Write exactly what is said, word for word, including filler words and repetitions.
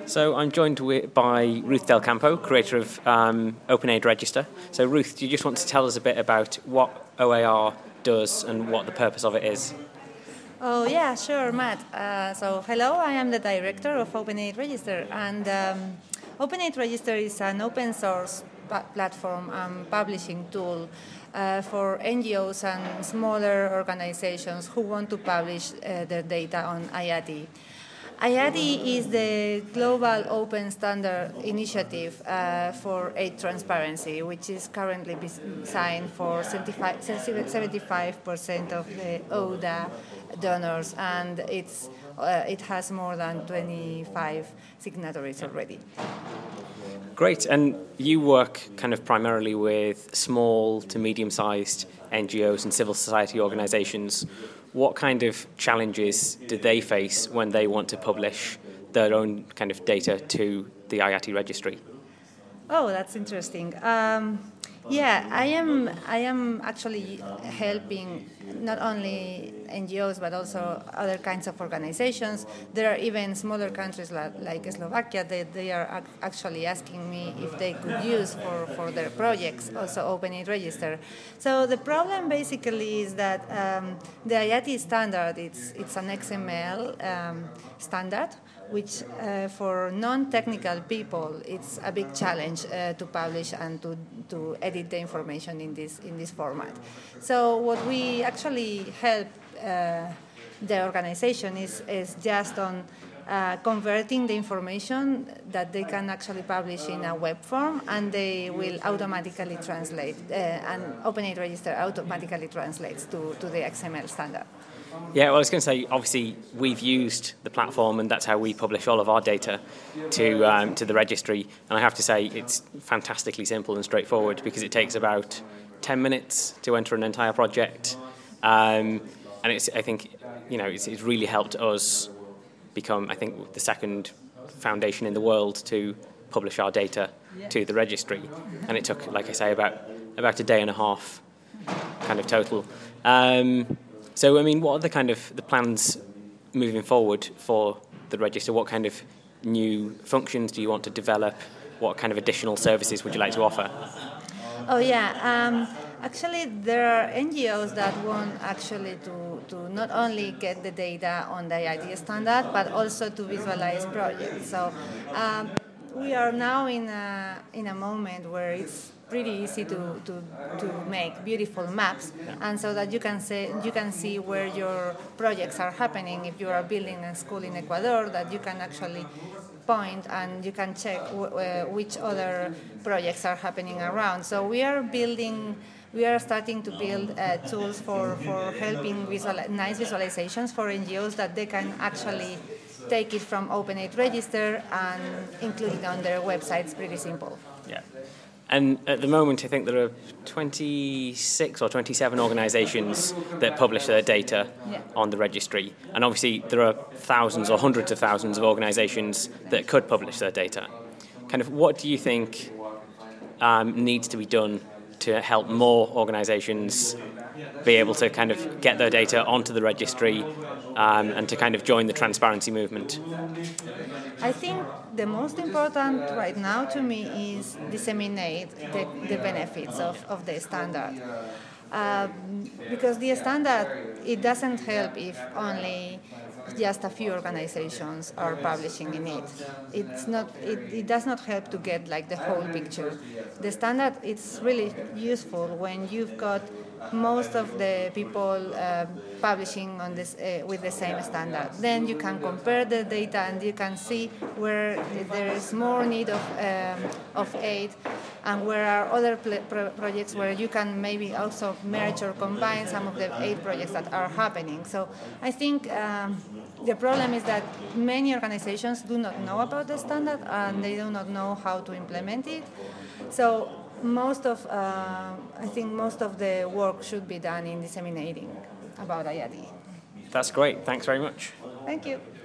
So I'm joined wi- by Ruth Del Campo, creator of um, OpenAid Register. So Ruth, do you just want to tell us a bit about what O A R does and what the purpose of it is? Oh yeah, sure, Matt. Uh, so hello, I am the director of OpenAid Register, and um, OpenAid Register is an open source pa- platform and publishing tool uh, for N G Os and smaller organizations who want to publish uh, their data on I A D. I A D is the global open standard initiative uh, for aid transparency, which is currently signed for seventy-five percent of the O D A donors, and it's, uh, it has more than twenty-five signatories already. Great, and you work kind of primarily with small to medium-sized N G Os and civil society organizations. What kind of challenges do they face when they want to publish their own kind of data to the I A T registry? Oh, that's interesting. Um, yeah, I am. I am actually helping not only N G Os but also other kinds of organizations. There are even smaller countries like, like Slovakia that they are actually asking me if they could use for, for their projects also OpenAid Register. So the problem basically is that um, the I A T standard it's it's an X M L um, standard, which uh, for non-technical people it's a big challenge uh, to publish and to, to edit the information in this in this format. So what we actually help uh, the organization is, is just on uh, converting the information that they can actually publish in a web form, and they will automatically translate, uh, and OpenAid Register automatically translates to, to the X M L standard. Yeah, well, I was going to say, obviously, we've used the platform, and that's how we publish all of our data to um, to the registry. And I have to say, it's fantastically simple and straightforward because it takes about ten minutes to enter an entire project, um, and it's I think you know it's, it's really helped us become I think the second foundation in the world to publish our data to the registry. And it took, like I say, about about a day and a half, kind of total. Um, So, I mean, what are the kind of the plans moving forward for the register? What kind of new functions do you want to develop? What kind of additional services would you like to offer? Oh yeah, um, actually there are N G Os that want actually to, to not only get the data on the I A D standard, but also to visualize projects. So um, we are now in a in a moment where it's pretty easy to, to, to make beautiful maps, and so that you can say you can see where your projects are happening. If you are building a school in Ecuador, that you can actually point and you can check w- uh, which other projects are happening around. So we are building. We are starting to build uh, tools for, for helping visual, nice visualizations for N G Os that they can actually take it from OpenAid Register and include it on their websites. Pretty simple. Yeah. And at the moment, I think there are twenty-six or twenty-seven organisations that publish their data yeah. on the registry. And obviously, there are thousands or hundreds of thousands of organisations that could publish their data. Kind of, what do you think um, needs to be done to help more organisations be able to kind of get their data onto the registry um, and to kind of join the transparency movement? I think the most important right now to me is disseminate the, the benefits of, of the standard. Um, because the standard, it doesn't help if only just a few organizations are publishing in it. It's not. It, it does not help to get like the whole picture. The standard, it's really useful when you've got most of the people uh, publishing on this uh, with the same standard. Then you can compare the data and you can see where there is more need of um, of aid, and where are other pl- pro- projects where you can maybe also merge or combine some of the aid projects that are happening. So I think um, the problem is that many organizations do not know about the standard and they do not know how to implement it. So most of, uh, I think most of the work should be done in disseminating about I A D. That's great. Thanks very much. Thank you.